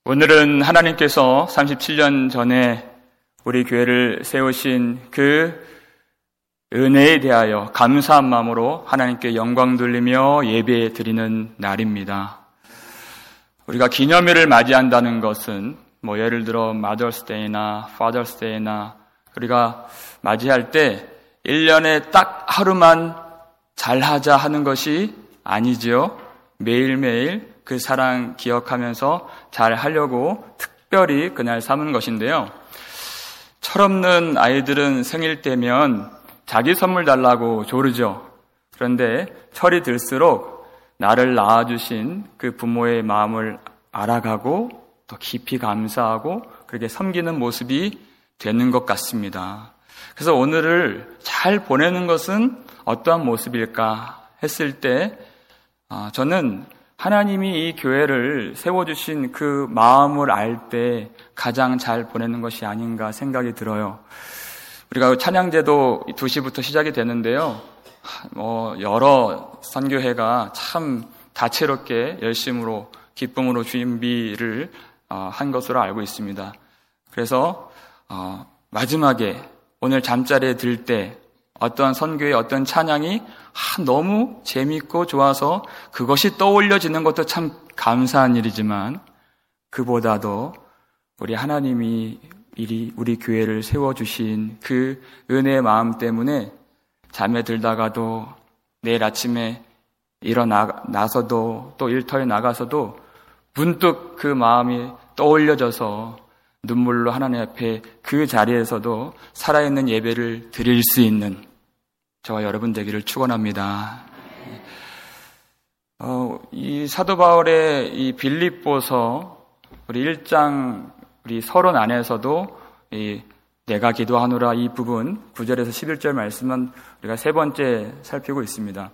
오늘은 하나님께서 37년 전에 우리 교회를 세우신 그 은혜에 대하여 감사한 마음으로 하나님께 영광 돌리며 예배 드리는 날입니다. 우리가 기념일을 맞이한다는 것은 예를 들어 Mother's Day나 Father's Day나 우리가 맞이할 때 1년에 딱 하루만 잘하자 하는 것이 아니지요. 매일매일 그 사랑 기억하면서 잘 하려고 특별히 그날 삼은 것인데요. 철없는 아이들은 생일 때면 자기 선물 달라고 조르죠. 그런데 철이 들수록 나를 낳아주신 그 부모의 마음을 알아가고 또 깊이 감사하고 그렇게 섬기는 모습이 되는 것 같습니다. 그래서 오늘을 잘 보내는 것은 어떠한 모습일까 했을 때 저는 하나님이 이 교회를 세워주신 그 마음을 알 때 가장 잘 보내는 것이 아닌가 생각이 들어요. 우리가 찬양제도 2시부터 시작이 되는데요. 여러 선교회가 참 다채롭게 열심으로 기쁨으로 준비를 한 것으로 알고 있습니다. 그래서 마지막에 오늘 잠자리에 들 때 어떤 선교의 어떤 찬양이 너무 재미있고 좋아서 그것이 떠올려지는 것도 참 감사한 일이지만 그보다도 우리 하나님이 우리 교회를 세워주신 그 은혜의 마음 때문에 잠에 들다가도 내일 아침에 일어나서도 또 일터에 나가서도 문득 그 마음이 떠올려져서 눈물로 하나님 앞에 그 자리에서도 살아있는 예배를 드릴 수 있는 저와 여러분 되기를 축원합니다. 이 사도 바울의 이 빌립보서 우리 1장 우리 서론 안에서도 이 내가 기도하노라 이 부분 9절에서 11절 말씀은 우리가 세 번째 살피고 있습니다.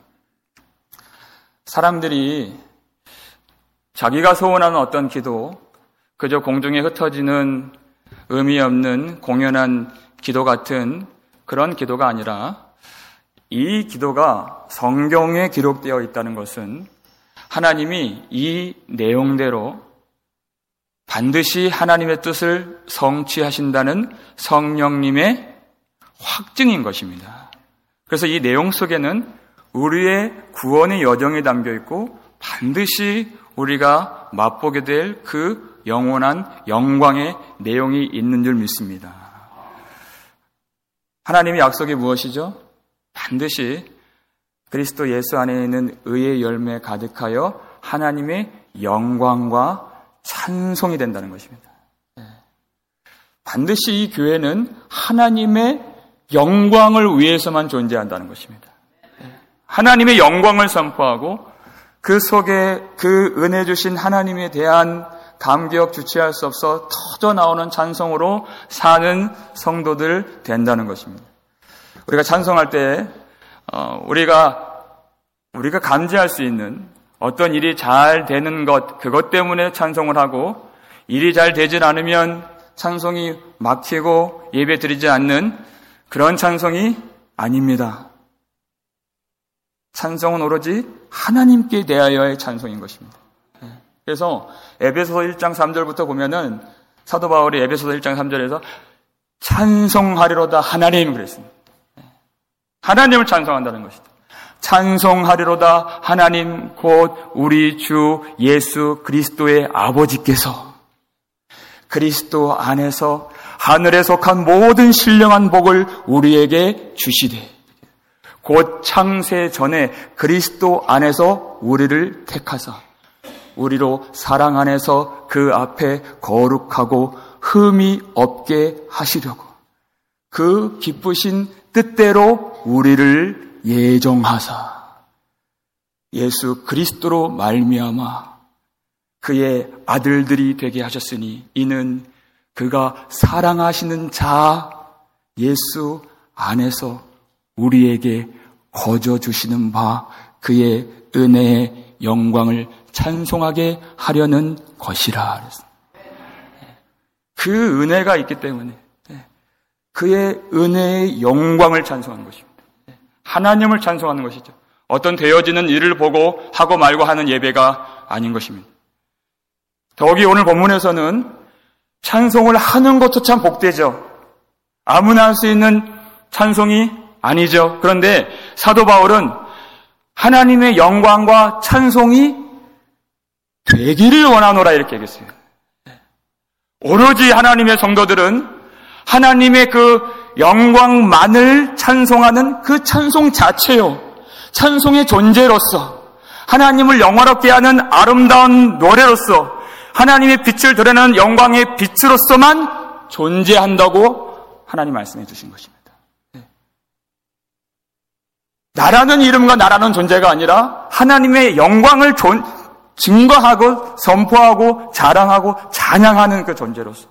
사람들이 자기가 소원하는 어떤 기도, 그저 공중에 흩어지는 의미 없는 공연한 기도 같은 그런 기도가 아니라 이 기도가 성경에 기록되어 있다는 것은 하나님이 이 내용대로 반드시 하나님의 뜻을 성취하신다는 성령님의 확증인 것입니다. 그래서 이 내용 속에는 우리의 구원의 여정이 담겨 있고 반드시 우리가 맛보게 될 그 영원한 영광의 내용이 있는 줄 믿습니다. 하나님의 약속이 무엇이죠? 반드시 그리스도 예수 안에 있는 의의 열매 가득하여 하나님의 영광과 찬송이 된다는 것입니다. 반드시 이 교회는 하나님의 영광을 위해서만 존재한다는 것입니다. 하나님의 영광을 선포하고 그 속에 그 은혜 주신 하나님에 대한 감격 주체할 수 없어 터져나오는 찬송으로 사는 성도들 된다는 것입니다. 우리가 찬송할 때 우리가 감지할 수 있는 어떤 일이 잘 되는 것, 그것 때문에 찬송을 하고 일이 잘 되질 않으면 찬송이 막히고 예배 드리지 않는 그런 찬송이 아닙니다. 찬송은 오로지 하나님께 대하여의 찬송인 것입니다. 그래서 에베소서 1장 3절부터 보면은 사도 바울이 에베소서 1장 3절에서 찬송하리로다 하나님 그랬습니다. 하나님을 찬송한다는 것이죠. 찬송하리로다 하나님 곧 우리 주 예수 그리스도의 아버지께서 그리스도 안에서 하늘에 속한 모든 신령한 복을 우리에게 주시되 곧 창세 전에 그리스도 안에서 우리를 택하사 우리로 사랑 안에서 그 앞에 거룩하고 흠이 없게 하시려고 그 기쁘신 뜻대로 우리를 예정하사 예수 그리스도로 말미암아 그의 아들들이 되게 하셨으니 이는 그가 사랑하시는 자 예수 안에서 우리에게 거저 주시는 바 그의 은혜의 영광을 찬송하게 하려는 것이라. 그 은혜가 있기 때문에 그의 은혜의 영광을 찬송하는 것입니다. 하나님을 찬송하는 것이죠. 어떤 되어지는 일을 보고 하고 말고 하는 예배가 아닌 것입니다. 더욱이 오늘 본문에서는 찬송을 하는 것도 참 복되죠. 아무나 할 수 있는 찬송이 아니죠. 그런데 사도 바울은 하나님의 영광과 찬송이 되기를 원하노라 이렇게 얘기했어요. 오로지 하나님의 성도들은 하나님의 그 영광만을 찬송하는 그 찬송 자체요. 찬송의 존재로서 하나님을 영화롭게 하는 아름다운 노래로서 하나님의 빛을 드러내는 영광의 빛으로서만 존재한다고 하나님 말씀해 주신 것입니다. 나라는 이름과 나라는 존재가 아니라 하나님의 영광을 증거하고 선포하고 자랑하고 찬양하는 그 존재로서.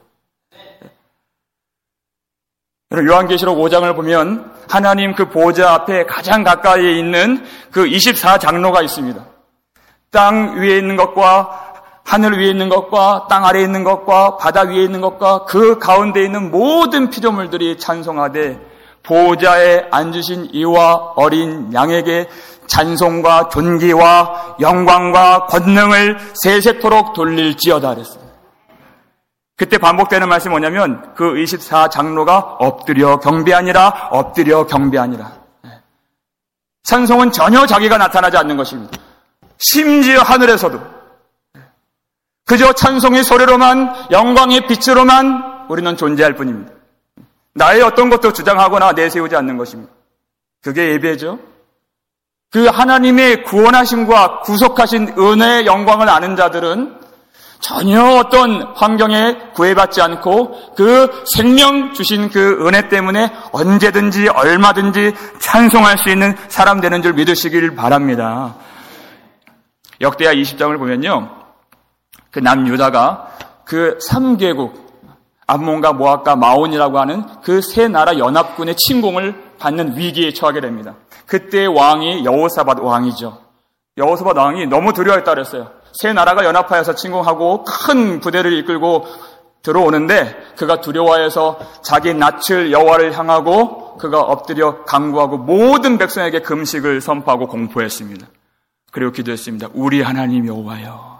요한계시록 5장을 보면 하나님 그 보좌 앞에 가장 가까이에 있는 그 24장로가 있습니다. 땅 위에 있는 것과 하늘 위에 있는 것과 땅 아래에 있는 것과 바다 위에 있는 것과 그 가운데 있는 모든 피조물들이 찬송하되 보좌에 앉으신 이와 어린 양에게 찬송과 존귀와 영광과 권능을 세세토록 돌릴지어다 그랬습니다. 그때 반복되는 말씀이 뭐냐면 그 24장로가 엎드려 경배하니라 엎드려 경배하니라. 찬송은 전혀 자기가 나타나지 않는 것입니다. 심지어 하늘에서도 그저 찬송의 소리로만 영광의 빛으로만 우리는 존재할 뿐입니다. 나의 어떤 것도 주장하거나 내세우지 않는 것입니다. 그게 예배죠. 그 하나님의 구원하심과 구속하신 은혜의 영광을 아는 자들은 전혀 어떤 환경에 구애받지 않고 그 생명 주신 그 은혜 때문에 언제든지 얼마든지 찬송할 수 있는 사람 되는 줄 믿으시길 바랍니다. 역대하 20장을 보면요. 그 남유다가 그 3개국 암몬과 모압과 마온이라고 하는 그 세 나라 연합군의 침공을 받는 위기에 처하게 됩니다. 그때 왕이 여호사밧 왕이죠. 여호사밧 왕이 너무 두려워했다 그랬어요. 세 나라가 연합하여서 침공하고 큰 부대를 이끌고 들어오는데 그가 두려워해서 자기 낯을 여호와를 향하고 그가 엎드려 간구하고 모든 백성에게 금식을 선포하고 공포했습니다. 그리고 기도했습니다. 우리 하나님 여호와여,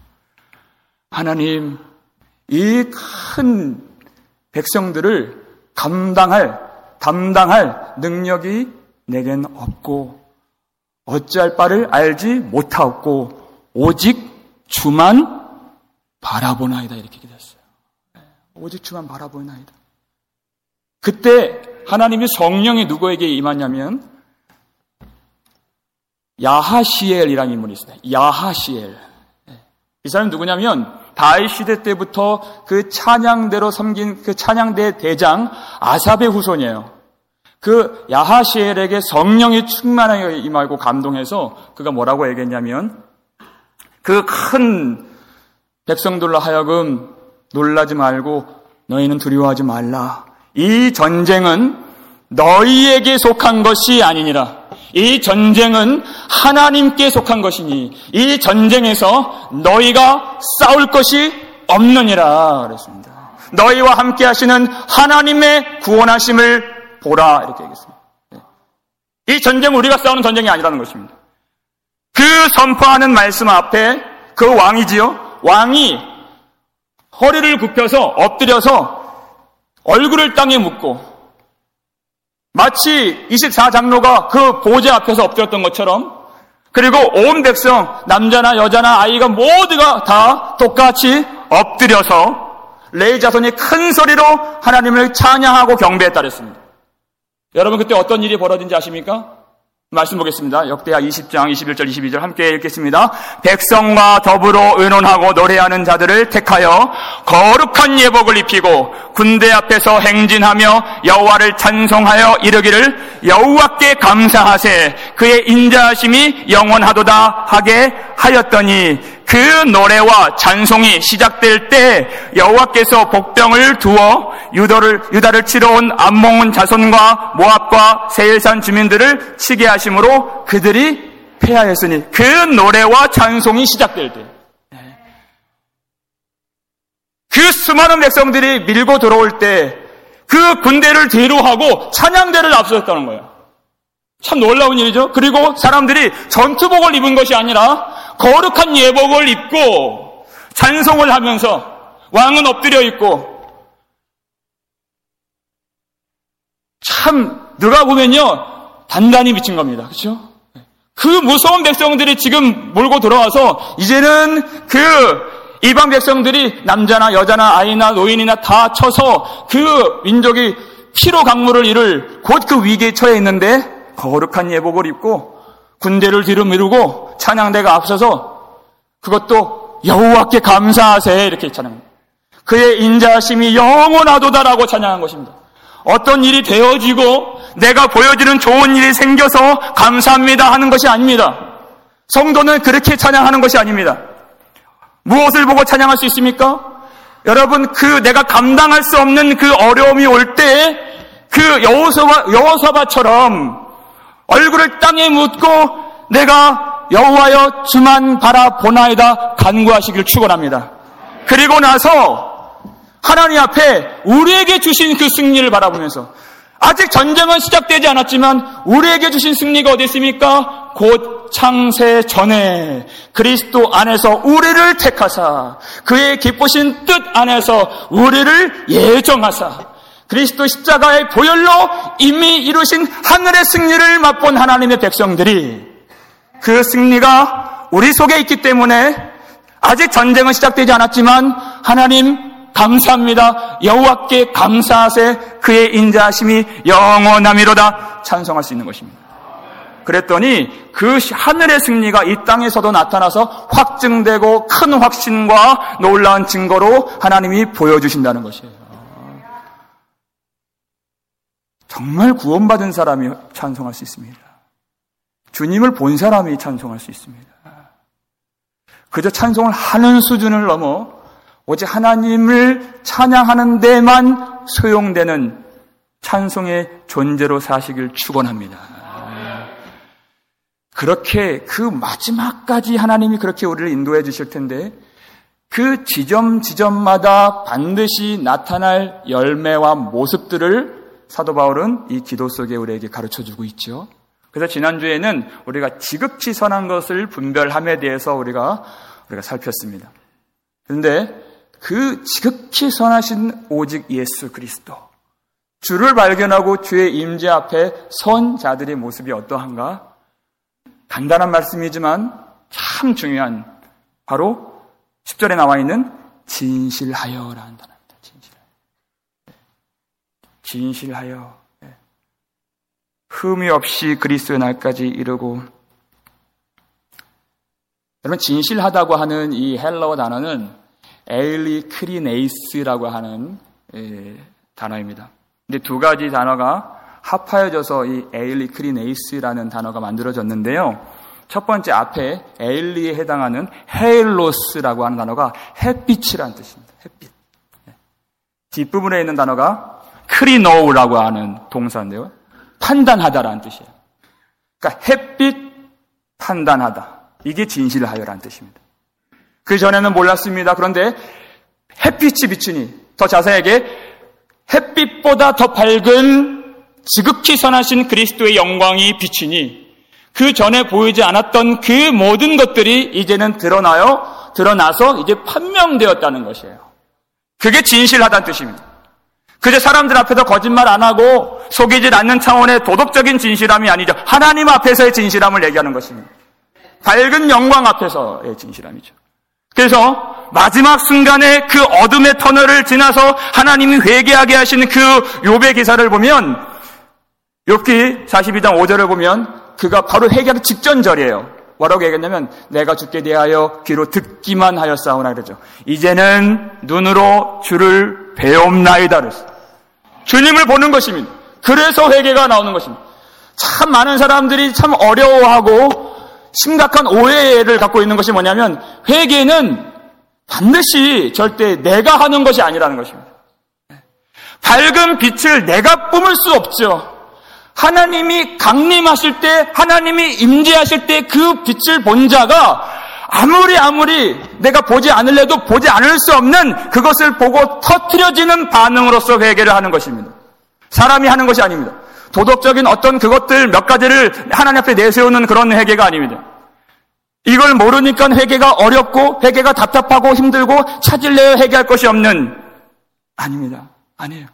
하나님 이 큰 백성들을 담당할 능력이 내겐 없고 어찌할 바를 알지 못하옵고 오직 주만 바라보나이다 이렇게 기도했어요. 오직 주만 바라보나이다. 그때 하나님의 성령이 누구에게 임하냐면 야하시엘이라는 인물이 있습니다. 야하시엘. 이 사람은 누구냐면 다윗 시대 때부터 그 찬양대로 섬긴 그 찬양대 대장 아삽의 후손이에요. 그 야하시엘에게 성령이 충만하게 임하고 감동해서 그가 뭐라고 얘기했냐면 그 큰 백성들로 하여금 놀라지 말고 너희는 두려워하지 말라. 이 전쟁은 너희에게 속한 것이 아니니라. 이 전쟁은 하나님께 속한 것이니 이 전쟁에서 너희가 싸울 것이 없느니라 그랬습니다. 너희와 함께 하시는 하나님의 구원하심을 보라 이렇게 얘기했습니다. 이 전쟁은 우리가 싸우는 전쟁이 아니라는 것입니다. 그 선포하는 말씀 앞에 그 왕이지요. 왕이 허리를 굽혀서 엎드려서 얼굴을 땅에 묻고 마치 24장로가 그 보좌 앞에서 엎드렸던 것처럼 그리고 온 백성 남자나 여자나 아이가 모두가 다 똑같이 엎드려서 레위 자손이 큰 소리로 하나님을 찬양하고 경배했다 그랬습니다. 여러분 그때 어떤 일이 벌어진지 아십니까? 말씀 보겠습니다. 역대하 20장 21절 22절 함께 읽겠습니다. 백성과 더불어 의논하고 노래하는 자들을 택하여 거룩한 예복을 입히고 군대 앞에서 행진하며 여호와를 찬송하여 이르기를 여호와께 감사하세 그의 인자하심이 영원하도다 하게 하였더니 그 노래와 찬송이 시작될 때 여호와께서 복병을 두어 유다를 치러 온 암몬 자손과 모압과 세일산 주민들을 치게 하심으로 그들이 패하였으니 그 노래와 찬송이 시작될 때 그 수많은 백성들이 밀고 들어올 때 그 군대를 뒤로 하고 찬양대를 앞섰다는 거예요. 참 놀라운 일이죠. 그리고 사람들이 전투복을 입은 것이 아니라 거룩한 예복을 입고 찬송을 하면서 왕은 엎드려 있고, 참 누가 보면요 단단히 미친 겁니다. 그렇죠? 그 무서운 백성들이 지금 몰고 들어와서 이제는 그 이방 백성들이 남자나 여자나 아이나 노인이나 다 쳐서 그 민족이 피로 강물을 이룰 곧 그 위기에 처해 있는데 거룩한 예복을 입고 군대를 뒤로 미루고 찬양대가 앞서서 그것도 여호와께 감사하세 이렇게 찬양합니다. 그의 인자하심이 영원하도다라고 찬양한 것입니다. 어떤 일이 되어지고 내가 보여지는 좋은 일이 생겨서 감사합니다 하는 것이 아닙니다. 성도는 그렇게 찬양하는 것이 아닙니다. 무엇을 보고 찬양할 수 있습니까? 여러분, 그 내가 감당할 수 없는 그 어려움이 올 때 그 여호사밧처럼 얼굴을 땅에 묻고 내가 여호와여 주만 바라보나이다 간구하시길 축원합니다. 그리고 나서 하나님 앞에 우리에게 주신 그 승리를 바라보면서 아직 전쟁은 시작되지 않았지만 우리에게 주신 승리가 어디 있습니까? 곧 창세 전에 그리스도 안에서 우리를 택하사 그의 기쁘신 뜻 안에서 우리를 예정하사 그리스도 십자가의 보혈로 이미 이루신 하늘의 승리를 맛본 하나님의 백성들이 그 승리가 우리 속에 있기 때문에 아직 전쟁은 시작되지 않았지만 하나님 감사합니다. 여호와께 감사하세 그의 인자하심이 영원하미로다 찬송할 수 있는 것입니다. 그랬더니 그 하늘의 승리가 이 땅에서도 나타나서 확증되고 큰 확신과 놀라운 증거로 하나님이 보여주신다는 것이에요. 정말 구원받은 사람이 찬송할 수 있습니다. 주님을 본 사람이 찬송할 수 있습니다. 그저 찬송을 하는 수준을 넘어 오직 하나님을 찬양하는 데만 소용되는 찬송의 존재로 사시길 축원합니다. 그렇게 그 마지막까지 하나님이 그렇게 우리를 인도해 주실 텐데 그 지점마다 반드시 나타날 열매와 모습들을 사도 바울은 이 기도 속에 우리에게 가르쳐주고 있죠. 그래서 지난주에는 우리가 지극히 선한 것을 분별함에 대해서 우리가 살폈습니다. 그런데 그 지극히 선하신 오직 예수 그리스도, 주를 발견하고 주의 임재 앞에 선 자들의 모습이 어떠한가? 간단한 말씀이지만 참 중요한 바로 10절에 나와 있는 진실하여라는 단어입니다. 진실하여 흠이 없이 그리스도의 날까지 이르고. 여러분, 진실하다고 하는 이 헬라어 단어는 에일리크리네이스라고 하는 단어입니다. 근데 두 가지 단어가 합하여져서 이 에일리크리네이스라는 단어가 만들어졌는데요. 첫 번째 앞에 에일리에 해당하는 헤일로스라고 하는 단어가 햇빛이라는 뜻입니다. 햇빛. 뒷부분에 있는 단어가 크리노우라고 하는 동사인데요. 판단하다라는 뜻이에요. 그러니까 햇빛 판단하다. 이게 진실하여라는 뜻입니다. 그 전에는 몰랐습니다. 그런데 햇빛이 비추니, 더 자세하게 햇빛보다 더 밝은 지극히 선하신 그리스도의 영광이 비추니 그 전에 보이지 않았던 그 모든 것들이 이제는 드러나서 이제 판명되었다는 것이에요. 그게 진실하다는 뜻입니다. 그저 사람들 앞에서 거짓말 안 하고 속이질 않는 차원의 도덕적인 진실함이 아니죠. 하나님 앞에서의 진실함을 얘기하는 것입니다. 밝은 영광 앞에서의 진실함이죠. 그래서 마지막 순간에 그 어둠의 터널을 지나서 하나님이 회개하게 하신 그 욥의 기사를 보면, 욥기 42장 5절을 보면 그가 바로 회개하기 직전 절이에요. 뭐라고 얘기했냐면 내가 주께 대하여 귀로 듣기만 하였사오나 그러죠. 이제는 눈으로 주를 배옵나이다 그랬어요. 주님을 보는 것입니다. 그래서 회개가 나오는 것입니다. 참 많은 사람들이 참 어려워하고 심각한 오해를 갖고 있는 것이 뭐냐면 회개는 반드시 절대 내가 하는 것이 아니라는 것입니다. 밝은 빛을 내가 뿜을 수 없죠. 하나님이 강림하실 때, 하나님이 임재하실 때 그 빛을 본 자가 아무리 내가 보지 않을래도 보지 않을 수 없는 그것을 보고 터뜨려지는 반응으로서 회개를 하는 것입니다. 사람이 하는 것이 아닙니다. 도덕적인 어떤 그것들 몇 가지를 하나님 앞에 내세우는 그런 회개가 아닙니다. 이걸 모르니까 회개가 어렵고 회개가 답답하고 힘들고 찾을래야 회개할 것이 없는, 아닙니다. 아니에요.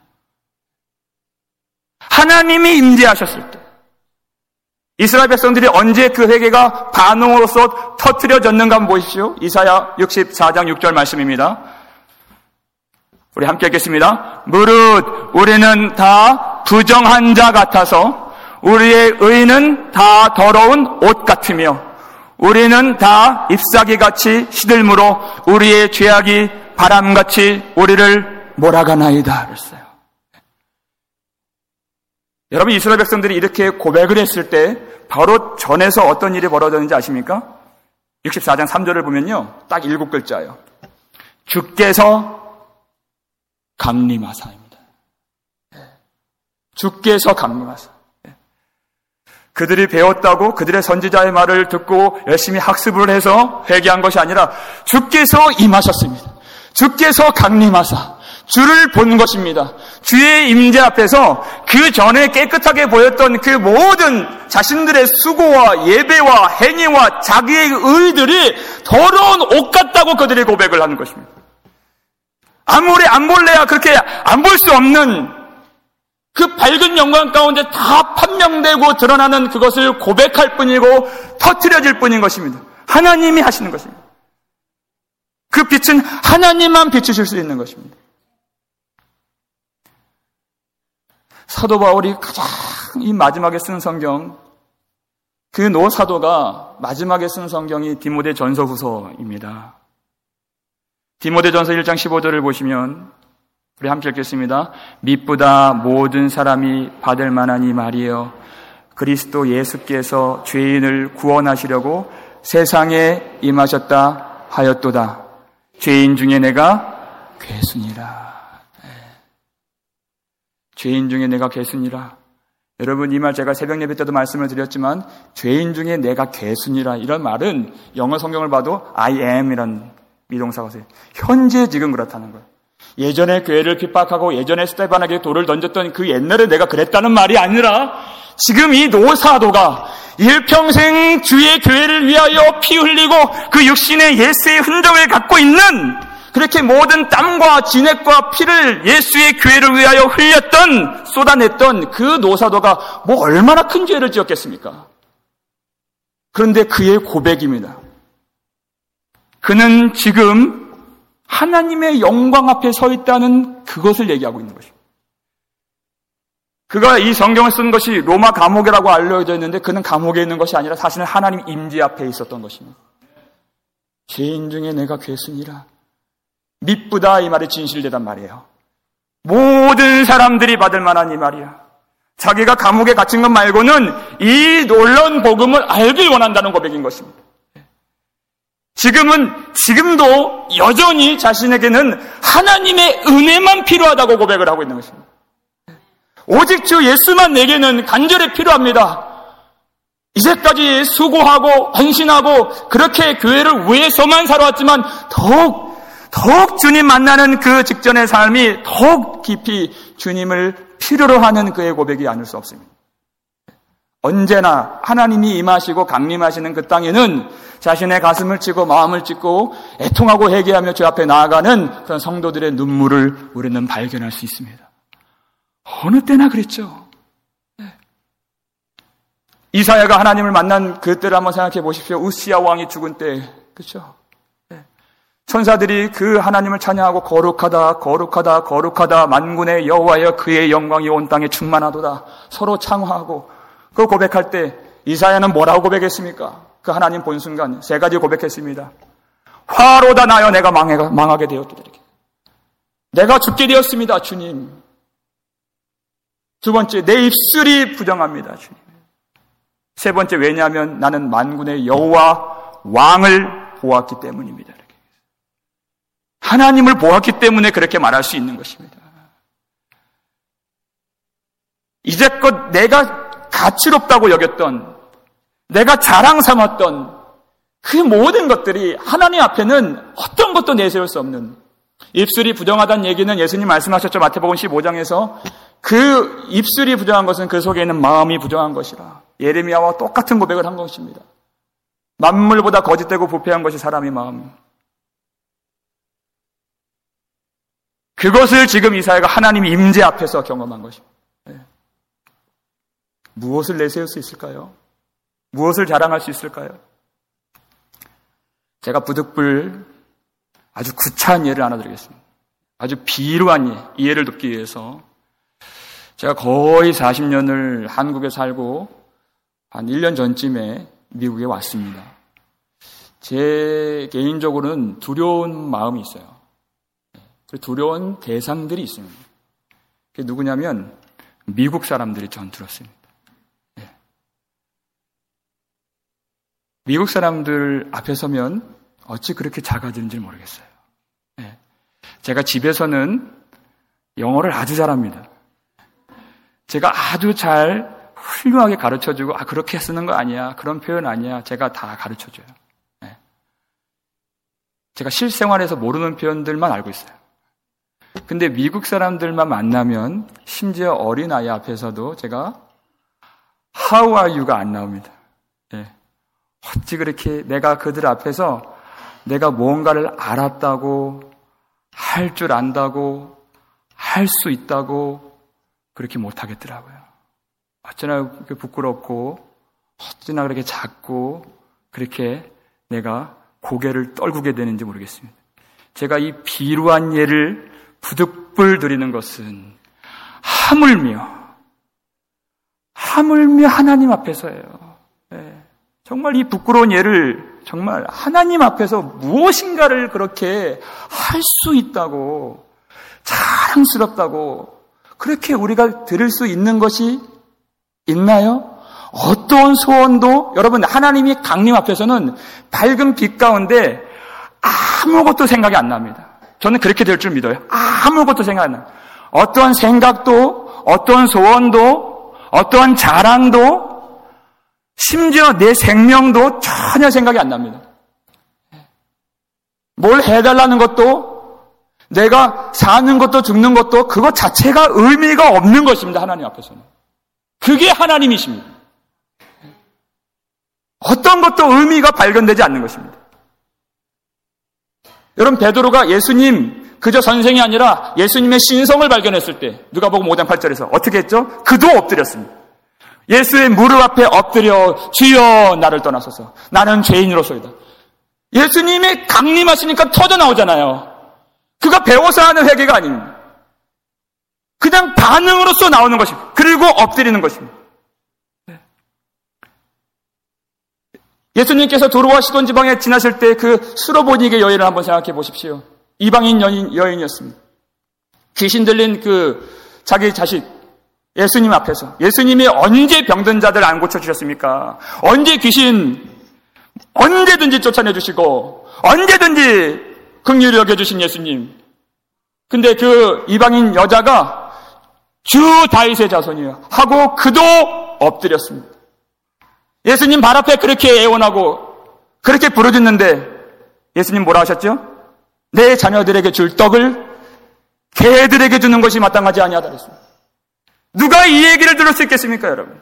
하나님이 임재하셨을 때 이스라엘 백성들이 언제 그 회개가 반응으로서 터뜨려졌는가 한번 보십시오. 이사야 64장 6절 말씀입니다. 우리 함께 읽겠습니다. 무릇 우리는 다 부정한 자 같아서 우리의 의는 다 더러운 옷 같으며 우리는 다 잎사귀같이 시들므로 우리의 죄악이 바람같이 우리를 몰아가나이다 그랬어요. 여러분, 이스라엘 백성들이 이렇게 고백을 했을 때 바로 전에서 어떤 일이 벌어졌는지 아십니까? 64장 3절을 보면요, 딱 7글자예요. 주께서 강림하사입니다. 주께서 강림하사. 그들이 배웠다고 그들의 선지자의 말을 듣고 열심히 학습을 해서 회개한 것이 아니라 주께서 임하셨습니다. 주께서 강림하사 주를 본 것입니다. 주의 임재 앞에서 그 전에 깨끗하게 보였던 그 모든 자신들의 수고와 예배와 행위와 자기의 의들이 더러운 옷 같다고 그들이 고백을 하는 것입니다. 아무리 안 볼래야 그렇게 안 볼 수 없는 그 밝은 영광 가운데 다 판명되고 드러나는 그것을 고백할 뿐이고 터뜨려질 뿐인 것입니다. 하나님이 하시는 것입니다. 그 빛은 하나님만 비추실 수 있는 것입니다. 사도 바울이 가장 이 마지막에 쓴 성경, 그 노 사도가 마지막에 쓴 성경이 디모데 전서후서입니다. 디모데 전서 1장 15절을 보시면 우리 함께 읽겠습니다. 미쁘다 모든 사람이 받을 만한 이 말이여 그리스도 예수께서 죄인을 구원하시려고 세상에 임하셨다 하였도다. 죄인 중에 내가 괴순이라. 죄인 중에 내가 괴순이라. 여러분, 이 말 제가 새벽 예배 때도 말씀을 드렸지만 죄인 중에 내가 괴순이라 이런 말은 영어 성경을 봐도 I am 이런 미동사가 있어요. 현재 지금 그렇다는 거예요. 예전에 교회를 핍박하고 예전에 스테반에게 돌을 던졌던 그 옛날에 내가 그랬다는 말이 아니라 지금 이 노사도가 일평생 주의 교회를 위하여 피 흘리고 그 육신의 예수의 흔적을 갖고 있는, 그렇게 모든 땀과 진액과 피를 예수의 교회를 위하여 흘렸던, 쏟아냈던 그 노사도가 뭐 얼마나 큰 죄를 지었겠습니까? 그런데 그의 고백입니다. 그는 지금 하나님의 영광 앞에 서 있다는 그것을 얘기하고 있는 것입니다. 그가 이 성경을 쓴 것이 로마 감옥이라고 알려져 있는데 그는 감옥에 있는 것이 아니라 사실은 하나님 임재 앞에 있었던 것입니다. 죄인 중에 내가 괴순이라. 미쁘다 이 말이 진실되단 말이에요. 모든 사람들이 받을 만한 이 말이야. 자기가 감옥에 갇힌 것 말고는 이 놀라운 복음을 알길 원한다는 고백인 것입니다. 지금도 여전히 자신에게는 하나님의 은혜만 필요하다고 고백을 하고 있는 것입니다. 오직 주 예수만 내게는 간절히 필요합니다. 이제까지 수고하고 헌신하고 그렇게 교회를 위해서만 살아왔지만 더욱 주님 만나는 그 직전의 삶이 더욱 깊이 주님을 필요로 하는 그의 고백이 아닐 수 없습니다. 언제나 하나님이 임하시고 강림하시는 그 땅에는 자신의 가슴을 치고 마음을 찢고 애통하고 회개하며 주 앞에 나아가는 그런 성도들의 눈물을 우리는 발견할 수 있습니다. 어느 때나 그랬죠. 이사야가 하나님을 만난 그때를 한번 생각해 보십시오. 우시야 왕이 죽은 때, 그렇죠? 천사들이 그 하나님을 찬양하고 거룩하다 거룩하다 거룩하다 만군의 여호와여 그의 영광이 온 땅에 충만하도다 서로 창화하고 그 고백할 때 이사야는 뭐라고 고백했습니까? 그 하나님 본 순간 세 가지 고백했습니다. 화로다 나여 내가 망하게 되었도다. 내가 죽게 되었습니다, 주님. 두 번째, 내 입술이 부정합니다, 주님. 세 번째, 왜냐하면 나는 만군의 여호와 왕을 보았기 때문입니다. 하나님을 보았기 때문에 그렇게 말할 수 있는 것입니다. 이제껏 내가 가치롭다고 여겼던, 내가 자랑 삼았던 그 모든 것들이 하나님 앞에는 어떤 것도 내세울 수 없는, 입술이 부정하다는 얘기는 예수님 말씀하셨죠. 마태복음 15장에서 그 입술이 부정한 것은 그 속에 있는 마음이 부정한 것이라. 예레미야와 똑같은 고백을 한 것입니다. 만물보다 거짓되고 부패한 것이 사람의 마음. 그것을 지금 이사야가 하나님의 임재 앞에서 경험한 것입니다. 무엇을 내세울 수 있을까요? 무엇을 자랑할 수 있을까요? 제가 부득불 아주 구차한 예를 하나 드리겠습니다. 아주 비루한 이해를 돕기 위해서 제가 거의 40년을 한국에 살고 한 1년 전쯤에 미국에 왔습니다. 제 개인적으로는 두려운 마음이 있어요. 두려운 대상들이 있습니다. 그게 누구냐면 미국 사람들이 전 들었습니다. 미국 사람들 앞에 서면 어찌 그렇게 작아지는지 모르겠어요. 제가 집에서는 영어를 아주 잘합니다. 제가 아주 잘 훌륭하게 가르쳐주고 그렇게 쓰는 거 아니야, 그런 표현 아니야, 제가 다 가르쳐줘요. 제가 실생활에서 모르는 표현들만 알고 있어요. 근데 미국 사람들만 만나면 심지어 어린아이 앞에서도 제가 How are you가 안 나옵니다. 어찌 그렇게 내가 그들 앞에서 내가 뭔가를 알았다고, 할 줄 안다고, 할 수 있다고 그렇게 못하겠더라고요. 어쩌나 그렇게 부끄럽고, 어쩌나 그렇게 작고, 그렇게 내가 고개를 떨구게 되는지 모르겠습니다. 제가 이 비루한 예를 부득불 드리는 것은 하물며 하나님 앞에서예요. 정말 이 부끄러운 예를 정말 하나님 앞에서 무엇인가를 그렇게 할 수 있다고, 자랑스럽다고 그렇게 우리가 들을 수 있는 것이 있나요? 어떤 소원도, 여러분, 하나님이 강림 앞에서는 밝은 빛 가운데 아무것도 생각이 안 납니다. 저는 그렇게 될 줄 믿어요. 아무것도 생각 안 나요. 어떠한 생각도, 어떠한 소원도, 어떠한 자랑도, 심지어 내 생명도 전혀 생각이 안 납니다. 뭘 해달라는 것도, 내가 사는 것도 죽는 것도 그것 자체가 의미가 없는 것입니다. 하나님 앞에서는. 그게 하나님이십니다. 어떤 것도 의미가 발견되지 않는 것입니다. 여러분, 베드로가 예수님 그저 선생이 아니라 예수님의 신성을 발견했을 때 누가복음 5장 8절에서 어떻게 했죠? 그도 엎드렸습니다. 예수의 무릎 앞에 엎드려 주여 나를 떠나소서, 나는 죄인으로소이다. 예수님이 강림하시니까 터져 나오잖아요. 그가 배워서 하는 회개가 아닙니다. 그냥 반응으로서 나오는 것입니다. 그리고 엎드리는 것입니다. 예수님께서 도로와 시돈 지방에 지나실 때 그 수로보니게 여인을 한번 생각해 보십시오. 이방인 여인이었습니다. 귀신 들린 자기 자식 예수님 앞에서, 예수님이 언제 병든 자들 안 고쳐주셨습니까? 언제 귀신 언제든지 쫓아내주시고 언제든지 긍휼히 여겨주신 예수님. 근데 그 이방인 여자가 주 다윗의 자손이요 하고 그도 엎드렸습니다. 예수님 발 앞에 그렇게 애원하고 그렇게 부르짖는데 예수님 뭐라 하셨죠? 내 자녀들에게 줄 떡을 개들에게 주는 것이 마땅하지 아니하다 그랬습니다. 누가 이 얘기를 들을 수 있겠습니까, 여러분?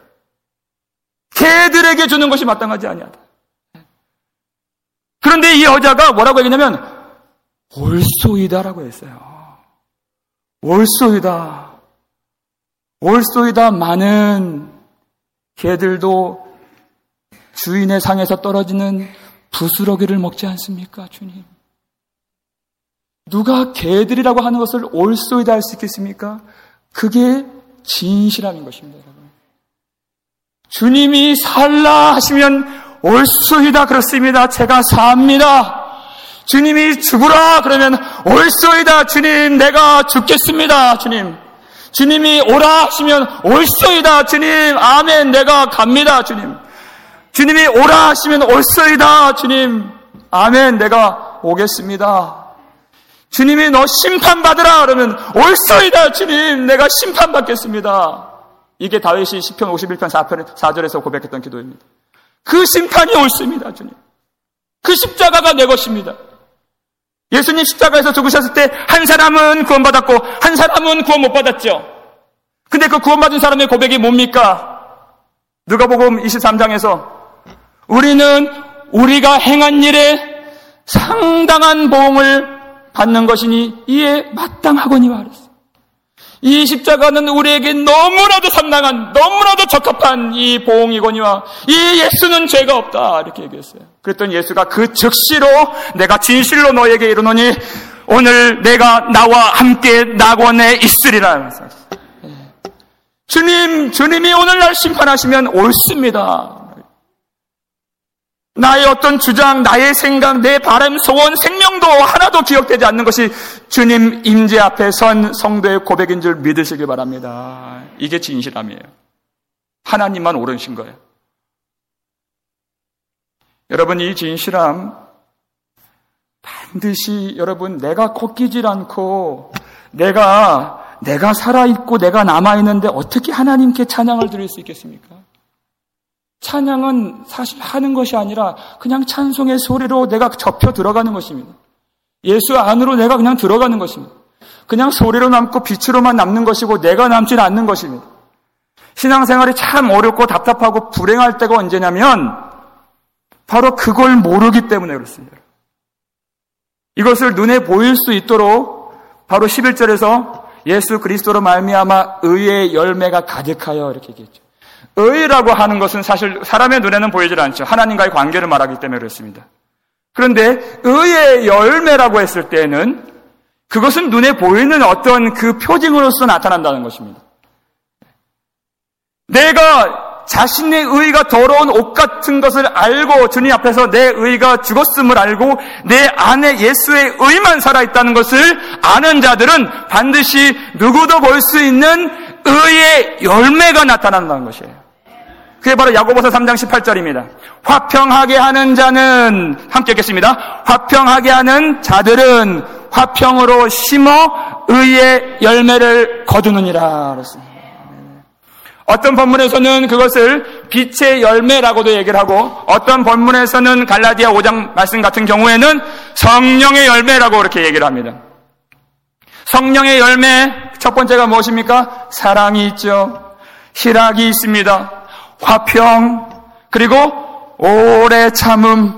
개들에게 주는 것이 마땅하지 아니하다. 그런데 이 여자가 뭐라고 얘기냐면 옳소이다라고 했어요. 옳소이다. 옳소이다. 많은 개들도 주인의 상에서 떨어지는 부스러기를 먹지 않습니까, 주님? 누가 개들이라고 하는 것을 옳소이다 할 수 있겠습니까? 그게 진실함인 것입니다, 여러분. 주님이 살라 하시면 옳소이다 그렇습니다. 제가 삽니다. 주님이 죽으라 그러면 옳소이다. 주님 내가 죽겠습니다. 주님. 주님이 오라 하시면 옳소이다. 주님 아멘 내가 갑니다. 주님. 주님이 오라 하시면 옳소이다. 주님 아멘 내가 오겠습니다. 주님이 너 심판받으라 그러면 옳소이다. 주님 내가 심판받겠습니다. 이게 다윗이 시편 51편 4절에서 고백했던 기도입니다. 그 심판이 옳습니다. 주님. 그 십자가가 내 것입니다. 예수님 십자가에서 죽으셨을 때 한 사람은 구원받았고 한 사람은 구원 못 받았죠. 근데 그 구원받은 사람의 고백이 뭡니까? 누가복음 23장에서 우리는 우리가 행한 일에 상당한 보응을 받는 것이니 이에 마땅하거니와 그랬어요. 이 십자가는 우리에게 너무나도 상당한, 너무나도 적합한 이 보응이거니와 이 예수는 죄가 없다 이렇게 얘기했어요. 그랬더니 예수가 그 즉시로 내가 진실로 너에게 이르노니 오늘 내가 나와 함께 낙원에 있으리라. 주님이 오늘날 심판하시면 옳습니다. 나의 어떤 주장, 나의 생각, 내 바람, 소원, 생명도 하나도 기억되지 않는 것이 주님 임재 앞에 선 성도의 고백인 줄 믿으시기 바랍니다. 이게 진실함이에요. 하나님만 옳으신 거예요. 여러분, 이 진실함 반드시 여러분 내가 꺾이질 않고 내가 살아있고 내가 남아있는데 어떻게 하나님께 찬양을 드릴 수 있겠습니까? 찬양은 사실 하는 것이 아니라 그냥 찬송의 소리로 내가 접혀 들어가는 것입니다. 예수 안으로 내가 그냥 들어가는 것입니다. 그냥 소리로 남고 빛으로만 남는 것이고 내가 남지는 않는 것입니다. 신앙생활이 참 어렵고 답답하고 불행할 때가 언제냐면 바로 그걸 모르기 때문에 그렇습니다. 이것을 눈에 보일 수 있도록 바로 11절에서 예수 그리스도로 말미암아 의의 열매가 가득하여 이렇게 얘기했죠. 의라고 하는 것은 사실 사람의 눈에는 보이질 않죠. 하나님과의 관계를 말하기 때문에 그렇습니다. 그런데 의의 열매라고 했을 때는 그것은 눈에 보이는 어떤 그 표징으로서 나타난다는 것입니다. 내가 자신의 의가 더러운 옷 같은 것을 알고 주님 앞에서 내 의가 죽었음을 알고 내 안에 예수의 의만 살아있다는 것을 아는 자들은 반드시 누구도 볼 수 있는 의의 열매가 나타난다는 것이에요. 그게 바로 야고보서 3장 18절입니다. 화평하게 하는 자는, 함께 읽겠습니다. 화평하게 하는 자들은 화평으로 심어 의의 열매를 거두느니라. 그렇습니다. 어떤 본문에서는 그것을 빛의 열매라고도 얘기를 하고 어떤 본문에서는 갈라디아 5장 말씀 같은 경우에는 성령의 열매라고 그렇게 얘기를 합니다. 성령의 열매 첫 번째가 무엇입니까? 사랑이 있죠. 희락이 있습니다. 화평, 그리고 오래 참음이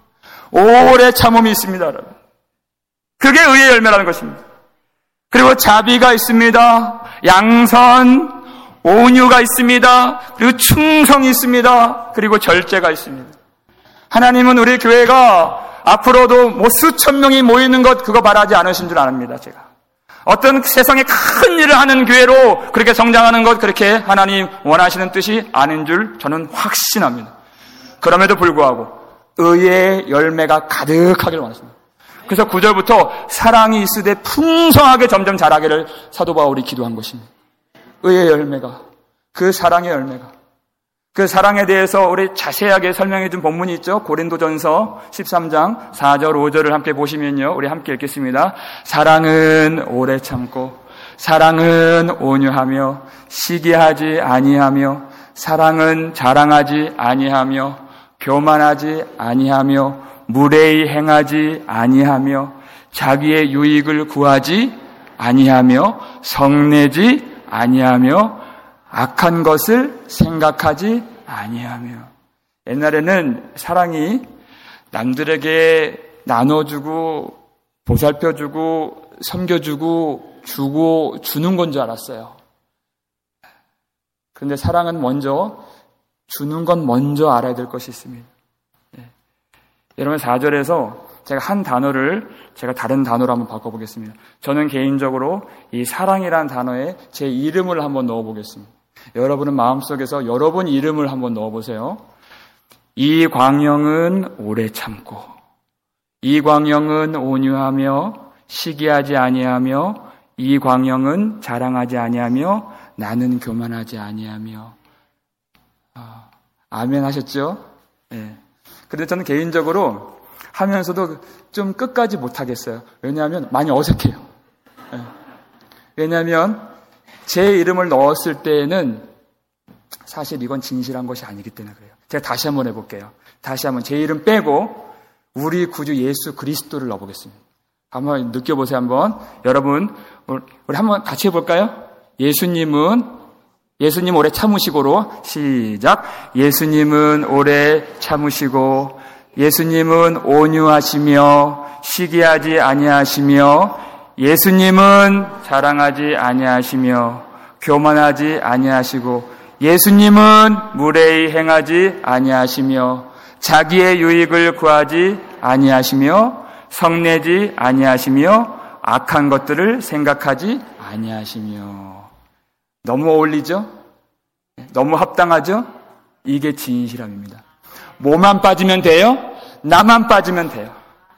있습니다. 여러분. 그게 의의 열매라는 것입니다. 그리고 자비가 있습니다. 양선, 온유가 있습니다. 그리고 충성이 있습니다. 그리고 절제가 있습니다. 하나님은 우리 교회가 앞으로도 수천 명이 모이는 것 그거 바라지 않으신 줄 압니다. 제가 어떤 세상에 큰 일을 하는 교회로 그렇게 성장하는 것 그렇게 하나님 원하시는 뜻이 아닌 줄 저는 확신합니다. 그럼에도 불구하고 의의 열매가 가득하길 원하십니다. 그래서 9절부터 사랑이 있으되 풍성하게 점점 자라기를 사도 바울이 기도한 것입니다. 의의 열매가, 그 사랑의 열매가, 그 사랑에 대해서 우리 자세하게 설명해 준 본문이 있죠. 고린도전서 13장 4절 5절을 함께 보시면요, 우리 함께 읽겠습니다. 사랑은 오래 참고 사랑은 온유하며 시기하지 아니하며 사랑은 자랑하지 아니하며 교만하지 아니하며 무례히 행하지 아니하며 자기의 유익을 구하지 아니하며 성내지 아니하며 악한 것을 생각하지 아니하며. 옛날에는 사랑이 남들에게 나눠주고 보살펴주고 섬겨주고 주는 건 줄 알았어요. 그런데 사랑은 먼저 주는 건 먼저 알아야 될 것이 있습니다. 여러분 4절에서 제가 한 단어를 제가 다른 단어로 한번 바꿔보겠습니다. 저는 개인적으로 이 사랑이라는 단어에 제 이름을 한번 넣어보겠습니다. 여러분은 마음속에서 여러분 이름을 한번 넣어보세요. 이광영은 오래 참고, 이광영은 온유하며 시기하지 아니하며, 이광영은 자랑하지 아니하며, 나는 교만하지 아니하며. 아멘 하셨죠? 네. 그런데 저는 개인적으로 하면서도 좀 끝까지 못하겠어요. 왜냐하면 많이 어색해요. 네. 왜냐하면 제 이름을 넣었을 때에는 사실 이건 진실한 것이 아니기 때문에 그래요. 제가 다시 한번 해볼게요. 다시 한번 제 이름 빼고 우리 구주 예수 그리스도를 넣어보겠습니다. 한번 느껴보세요. 한번 여러분 우리 한번 같이 해볼까요? 예수님 오래 참으시고로 시작. 예수님은 오래 참으시고 예수님은 온유하시며 시기하지 아니하시며 예수님은 자랑하지 아니하시며 교만하지 아니하시고 예수님은 무례히 행하지 아니하시며 자기의 유익을 구하지 아니하시며 성내지 아니하시며 악한 것들을 생각하지 아니하시며. 너무 어울리죠? 너무 합당하죠? 이게 진실함입니다. 뭐만 빠지면 돼요? 나만 빠지면 돼요.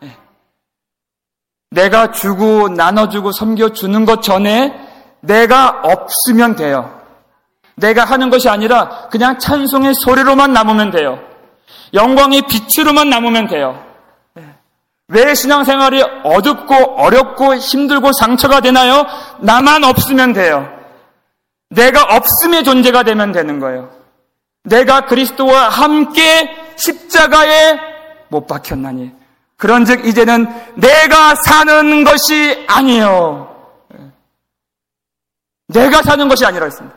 내가 주고 나눠주고 섬겨주는 것 전에 내가 없으면 돼요. 내가 하는 것이 아니라 그냥 찬송의 소리로만 남으면 돼요. 영광의 빛으로만 남으면 돼요. 왜 신앙생활이 어둡고 어렵고 힘들고 상처가 되나요? 나만 없으면 돼요. 내가 없음의 존재가 되면 되는 거예요. 내가 그리스도와 함께 십자가에 못 박혔나니 그런즉 이제는 내가 사는 것이 아니요 내가 사는 것이 아니라 했습니다.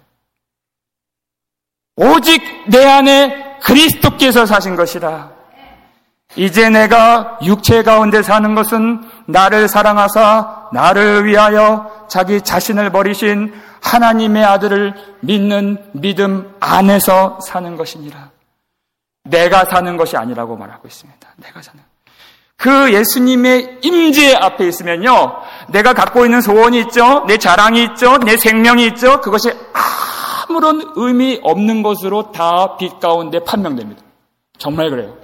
오직 내 안에 그리스도께서 사신 것이라. 이제 내가 육체 가운데 사는 것은 나를 사랑하사 나를 위하여 자기 자신을 버리신 하나님의 아들을 믿는 믿음 안에서 사는 것이니라. 내가 사는 것이 아니라고 말하고 있습니다. 내가 사는. 그 예수님의 임재 앞에 있으면요, 내가 갖고 있는 소원이 있죠, 내 자랑이 있죠, 내 생명이 있죠, 그것이 아무런 의미 없는 것으로 다 빛 가운데 판명됩니다. 정말 그래요.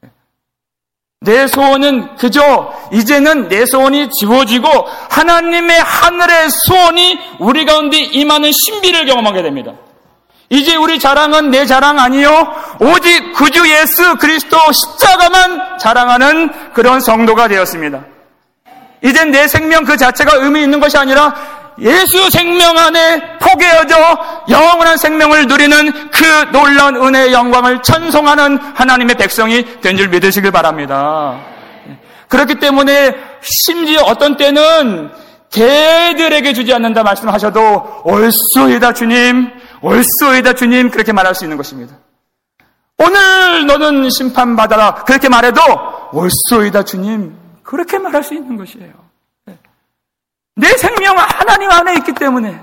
내 소원은 그저 이제는 내 소원이 지워지고 하나님의 하늘의 소원이 우리 가운데 임하는 신비를 경험하게 됩니다. 이제 우리 자랑은 내 자랑 아니요 오직 구주 예수 그리스도 십자가만 자랑하는 그런 성도가 되었습니다. 이젠 내 생명 그 자체가 의미 있는 것이 아니라 예수 생명 안에 포개어져 영원한 생명을 누리는 그 놀라운 은혜의 영광을 찬송하는 하나님의 백성이 된 줄 믿으시길 바랍니다. 그렇기 때문에 심지어 어떤 때는 개들에게 주지 않는다 말씀하셔도 옳소이다 주님, 옳소이다 주님 그렇게 말할 수 있는 것입니다. 오늘 너는 심판받아라 그렇게 말해도 옳소이다 주님 그렇게 말할 수 있는 것이에요. 내 생명은 하나님 안에 있기 때문에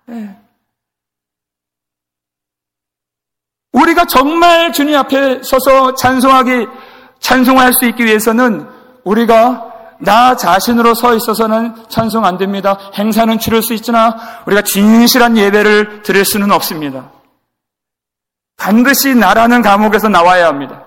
우리가 정말 주님 앞에 서서 찬송할 수 있기 위해서는 우리가 나 자신으로 서 있어서는 찬송 안 됩니다. 행사는 치를 수 있으나 우리가 진실한 예배를 드릴 수는 없습니다. 반드시 나라는 감옥에서 나와야 합니다.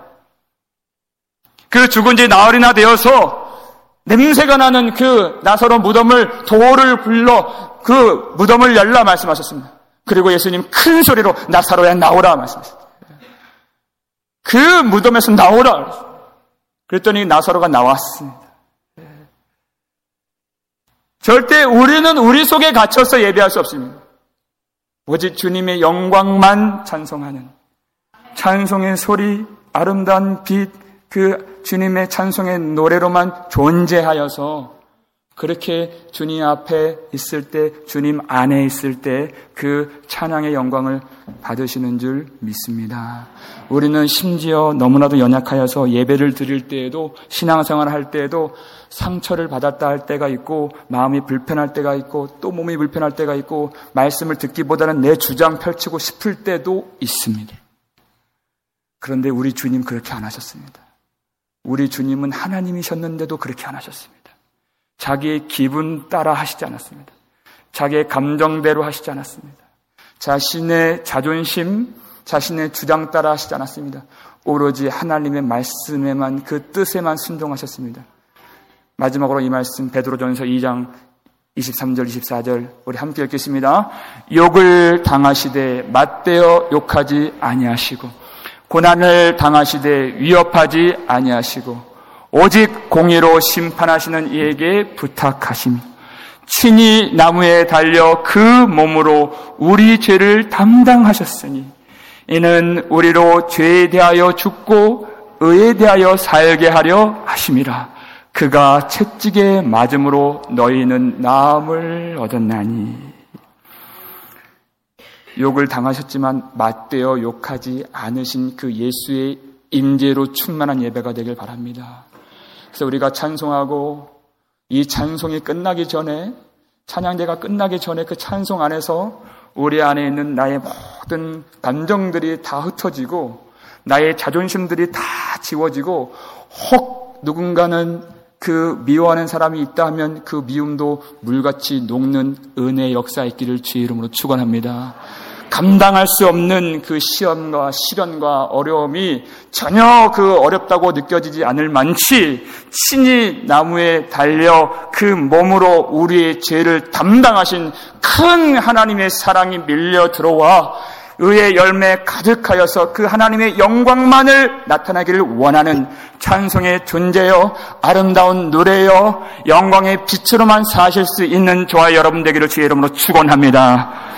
그 죽은 지 나흘이나 되어서 냄새가 나는 그 나사로 무덤을 돌을 굴러 그 무덤을 열라 말씀하셨습니다. 그리고 예수님 큰 소리로 나사로야 나오라 말씀하셨습니다. 그 무덤에서 나오라. 그랬더니 나사로가 나왔습니다. 절대 우리는 우리 속에 갇혀서 예배할 수 없습니다. 오직 주님의 영광만 찬송하는 찬송의 소리, 아름다운 빛, 그 주님의 찬송의 노래로만 존재하여서 그렇게 주님 앞에 있을 때, 주님 안에 있을 때 그 찬양의 영광을 받으시는 줄 믿습니다. 우리는 심지어 너무나도 연약하여서 예배를 드릴 때에도 신앙생활을 할 때에도 상처를 받았다 할 때가 있고 마음이 불편할 때가 있고 또 몸이 불편할 때가 있고 말씀을 듣기보다는 내 주장 펼치고 싶을 때도 있습니다. 그런데 우리 주님 그렇게 안 하셨습니다. 우리 주님은 하나님이셨는데도 그렇게 안 하셨습니다. 자기의 기분 따라 하시지 않았습니다. 자기의 감정대로 하시지 않았습니다. 자신의 자존심, 자신의 주장 따라 하시지 않았습니다. 오로지 하나님의 말씀에만 그 뜻에만 순종하셨습니다. 마지막으로 이 말씀 베드로전서 2장 23절 24절 우리 함께 읽겠습니다. 욕을 당하시되 맞대어 욕하지 아니하시고 고난을 당하시되 위협하지 아니하시고 오직 공의로 심판하시는 이에게 부탁하시며 친히 나무에 달려 그 몸으로 우리 죄를 담당하셨으니 이는 우리로 죄에 대하여 죽고 의에 대하여 살게 하려 하심이라. 그가 채찍에 맞음으로 너희는 나음을 얻었나니. 욕을 당하셨지만 맞대어 욕하지 않으신 그 예수의 임재로 충만한 예배가 되길 바랍니다. 그래서 우리가 찬송하고 이 찬송이 끝나기 전에, 찬양대가 끝나기 전에 그 찬송 안에서 우리 안에 있는 나의 모든 감정들이 다 흩어지고 나의 자존심들이 다 지워지고, 혹 누군가는 그 미워하는 사람이 있다 하면 그 미움도 물같이 녹는 은혜의 역사 있기를 주의 이름으로 축원합니다. 감당할 수 없는 그 시험과 시련과 어려움이 전혀 그 어렵다고 느껴지지 않을 만치 친히 나무에 달려 그 몸으로 우리의 죄를 담당하신 큰 하나님의 사랑이 밀려 들어와 의의 열매 가득하여서 그 하나님의 영광만을 나타나기를 원하는 찬송의 존재요, 아름다운 노래요, 영광의 빛으로만 사실 수 있는 저와 여러분 되기를 주의 이름으로 축원합니다.